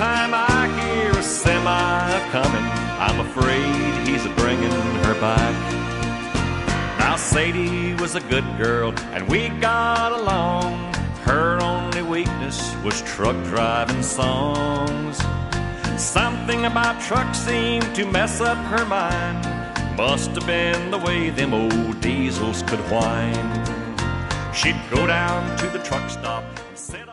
time I hear a semi a-comin', I'm afraid he's a-bringing her back. Now Sadie was a good girl and we got along. Her only weakness was truck driving songs. Something about trucks seemed to mess up her mind. Must have been the way them old diesels could whine. She'd go down to the truck stop and sit